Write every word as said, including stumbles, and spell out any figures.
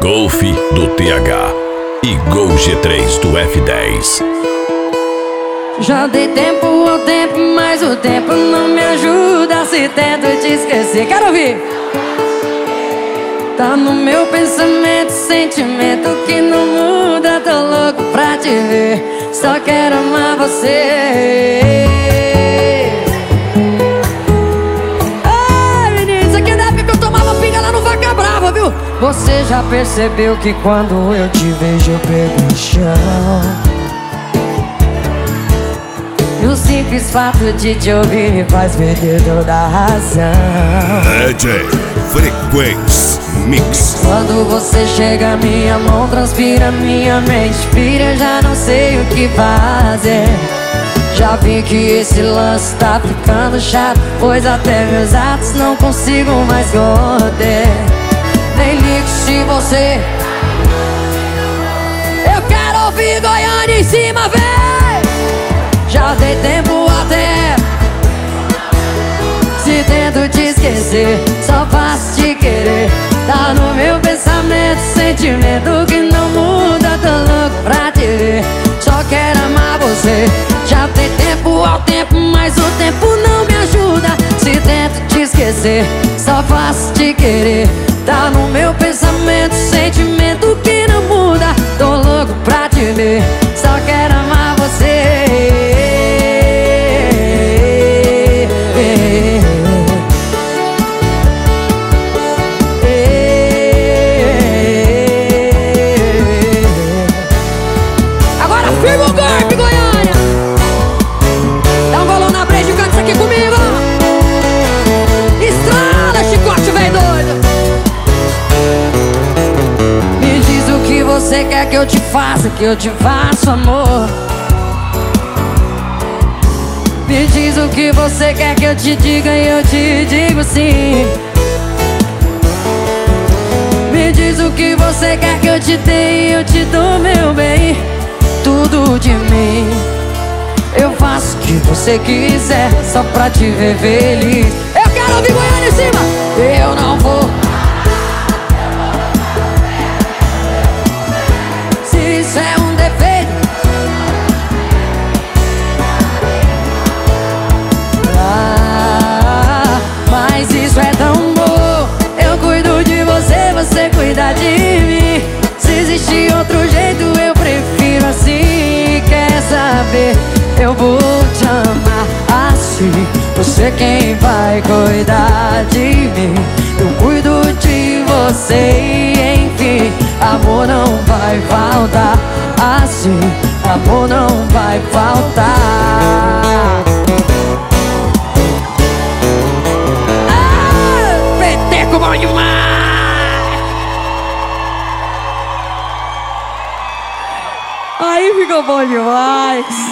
Golf do T H e Gol G três do F dez. Já dei tempo ao tempo, mas o tempo não me ajuda. Se tento te esquecer, quero ouvir. Tá no meu pensamento, sentimento que não muda. Tô louco pra te ver, só quero amar você. Ai, menino, isso aqui é da época que eu tomava pinga lá no Vaca Brava, viu? Você já percebeu que quando eu te vejo eu pego no chão. E o simples fato de te ouvir me faz perder toda a razão. D J Frequency Mix. Quando você chega, minha mão transpira, minha mente pira, já não sei o que fazer. Já vi que esse lance tá ficando chato, pois até meus atos não consigo mais conter. Nem ligo se você... Eu quero ouvir Goiânia em cima, vem! Já dei tempo até. Se tento te esquecer, só faço te querer. Tá no meu pensamento, sentimento que não muda. Tô louco pra te ver, só quero amar você. Já dei tempo ao tempo, mas o tempo não me ajuda. Se tento te esquecer, só faço te querer. Tá no meu pensamento, sentimento que não muda. Tô louco pra te ver, só quero amar você. Firma o golpe, Goiânia! Dá um bolão na breja e canta isso aqui comigo! Estrada, chicote, véi doido! Me diz o que você quer que eu te faça, que eu te faço, amor. Me diz o que você quer que eu te diga e eu te digo sim. Me diz o que você quer que eu te dê e eu te dou meu bem. Tudo de mim, eu faço o que você quiser, só pra te ver feliz. Eu quero ouvir Goiânia em cima. Eu não vou. Se isso é um defeito, ah, mas isso é tão bom. Eu cuido de você, você cuida de mim. Se existe outro jeito, eu prefiro assim. Quer saber? Eu vou te amar assim. Você quem vai cuidar de mim. Eu cuido de você e enfim, amor não vai faltar. Assim, amor não vai faltar. Ah, peteco bom demais. Aí ficou bom demais.